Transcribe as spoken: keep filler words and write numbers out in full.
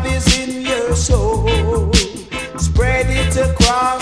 love is in your soul. Spread it across